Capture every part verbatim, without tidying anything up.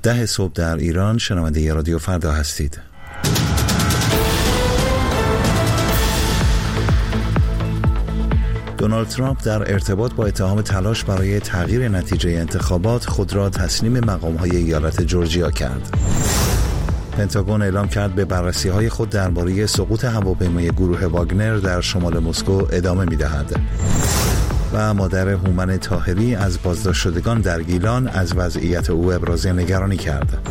ده صبح در ایران. شنونده رادیو فردا هستید. دونالد ترامپ در ارتباط با اتهام تلاش برای تغییر نتیجه انتخابات خود را تسلیم مقام‌های ایالت جورجیا کرد. پنتاگون اعلام کرد به بررسی‌های خود درباره سقوط هواپیمای گروه واگنر در شمال مسکو ادامه می‌دهد. و مادر هومن طاهری از بازداشت شدگان در گیلان از وضعیت او ابراز نگرانی کرد.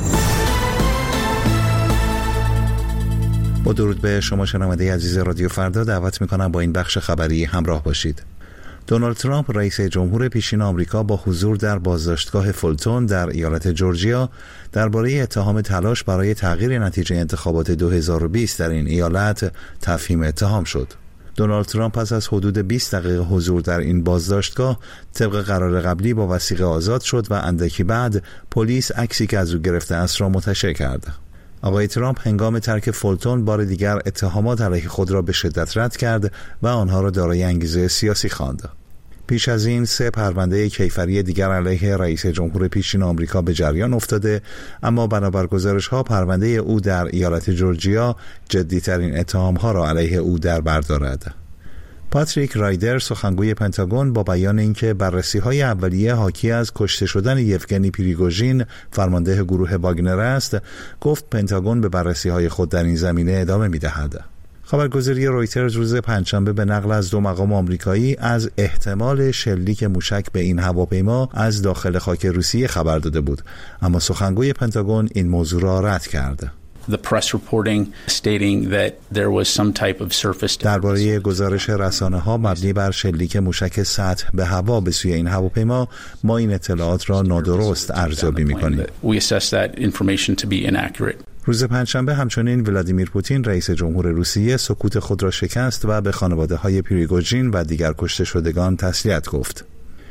با درود به شما شنونده عزیز رادیو فردا، دعوت می‌کنم با این بخش خبری همراه باشید. دونالد ترامپ رئیس جمهور پیشین آمریکا با حضور در بازداشتگاه فولتون در ایالت جورجیا درباره اتهام تلاش برای تغییر نتیجه انتخابات دو هزار و بیست در این ایالت تفهیم اتهام شد. دونالد ترامپ پس از حدود بیست دقیقه حضور در این بازداشتگاه طبق قرار قبلی با وثیقه آزاد شد و اندکی بعد پلیس عکسی که از او گرفته است را منتشر کرد. آقای ترامپ هنگام ترک فولتون بار دیگر اتهامات علیه خود را به شدت رد کرد و آنها را دارای انگیزه سیاسی خواند. پیش از این سه پرونده کیفری دیگر علیه رئیس جمهور پیشین آمریکا به جریان افتاده، اما بنابر گزارش‌ها پرونده او در ایالت جورجیا جدی‌ترین اتهام‌ها را علیه او در بر دارد. پاتریک رایدر، سخنگوی پنتاگون، با بیان اینکه بررسی‌های اولیه حاکی از کشته شدن یفگنی پریگوژین، فرمانده گروه واگنر است، گفت پنتاگون به بررسی‌های خود در این زمینه ادامه می‌دهد. خبرگزاری رویترز روز پنجشنبه به نقل از دو مقام آمریکایی از احتمال شلیک موشک به این هواپیما از داخل خاک روسیه خبر داده بود، اما سخنگوی پنتاگون این موضوع را رد کرد. درباره گزارش رسانه‌ها مبنی بر شلیک موشک سطح به هوا به سوی این هواپیما، ما این اطلاعات را نادرست ارزیابی می‌کنیم. روز پنجشنبه همچنین ولادیمیر پوتین رئیس جمهور روسیه سکوت خود را شکست و به خانواده‌های پریگوژین و دیگر کشته شدگان تسلیت گفت.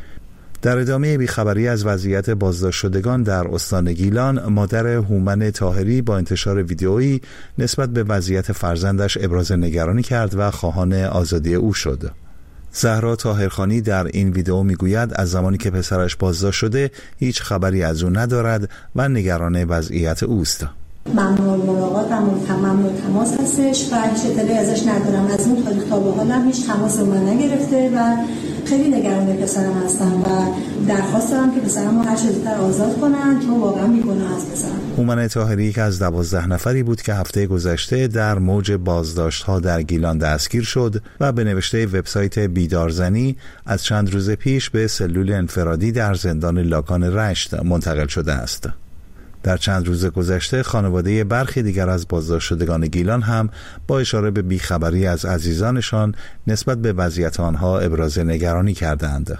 در ادامه بیخبری از وضعیت بازداشت شدگان در استان گیلان، مادر هومن طاهری با انتشار ویدئویی نسبت به وضعیت فرزندش ابراز نگرانی کرد و خواهان آزادی او شد. زهرا طاهرخانی در این ویدئو میگوید از زمانی که پسرش بازداشت شده هیچ خبری از او ندارد و نگران وضعیت اوست. ممنوع ملاقات و ممنوع تماس هستش و هیچ اطلاعی ازش ندارم. از اون تاریخ تا به حالم هیچ تماس با من نگرفته و خیلی نگران پسرم هستم و درخواست دارم که پسرم رو هر چه زودتر آزاد کنن چون واقعا بیگناه است پسرم. هومن طاهری که از دوازده نفری بود که هفته گذشته در موج بازداشت‌ها در گیلان دستگیر شد و به نوشته وبسایت بیدارزنی از چند روز پیش به سلول انفرادی در زندان لاکان رشت منتقل شده است. در چند روز گذشته خانواده برخی دیگر از بازداشت شدگان گیلان هم با اشاره به بیخبری از عزیزانشان نسبت به وضعیت آنها ابراز نگرانی کردند.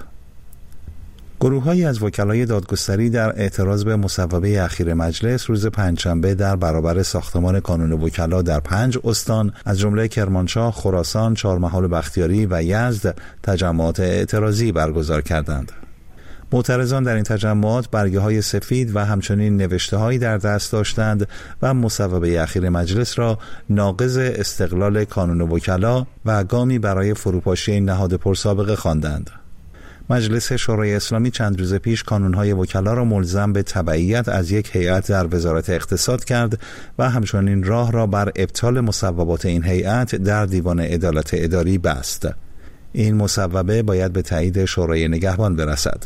گروه‌هایی از وکلای دادگستری در اعتراض به مصوبه اخیر مجلس روز پنجشنبه در برابر ساختمان کانون وکلا در پنج استان از جمله کرمانشاه، خراسان، چهارمحال بختیاری و یزد تجمعات اعتراضی برگزار کردند. معترضان در این تجمعات برگه‌های سفید و همچنین نوشته‌هایی در دست داشتند و مصوبه اخیر مجلس را ناقض استقلال کانون وکلا و گامی برای فروپاشی این نهاد پرسابقه خواندند. مجلس شورای اسلامی چند روز پیش کانون‌های وکلا را ملزم به تبعیت از یک هیئت در وزارت اقتصاد کرد و همچنین راه را بر ابطال مصوبات این هیئت در دیوان عدالت اداری بست. این مصوبه باید به تایید شورای نگهبان برسد.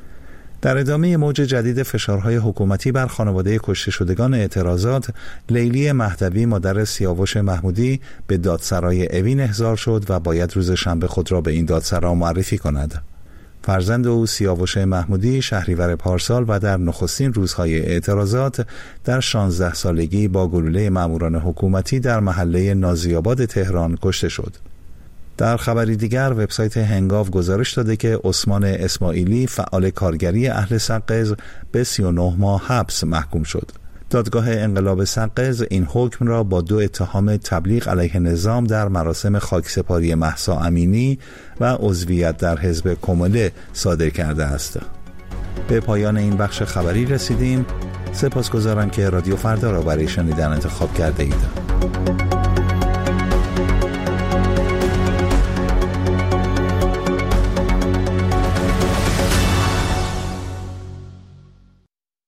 در ادامه موج جدید فشارهای حکومتی بر خانواده کشته شدگان اعتراضات، لیلی مهدوی مادر سیاوش محمودی به دادسرای اوین احضار شد و باید روز شنبه خود را به این دادسرا معرفی کند. فرزند او سیاوش محمودی شهریور پارسال و در نخستین روزهای اعتراضات در شانزده سالگی با گلوله ماموران حکومتی در محله نازی‌آباد تهران کشته شد. در خبری دیگر وبسایت هنگاو گزارش داده که عثمان اسماعیلی فعال کارگری اهل سقز به سی و نه ماه حبس محکوم شد. دادگاه انقلاب سقز این حکم را با دو اتهام تبلیغ علیه نظام در مراسم خاکسپاری مهسا امینی و عضویت در حزب کمله صادر کرده است. به پایان این بخش خبری رسیدیم. سپاسگزارم که رادیو فردا را برای شنیدن انتخاب کرده اید.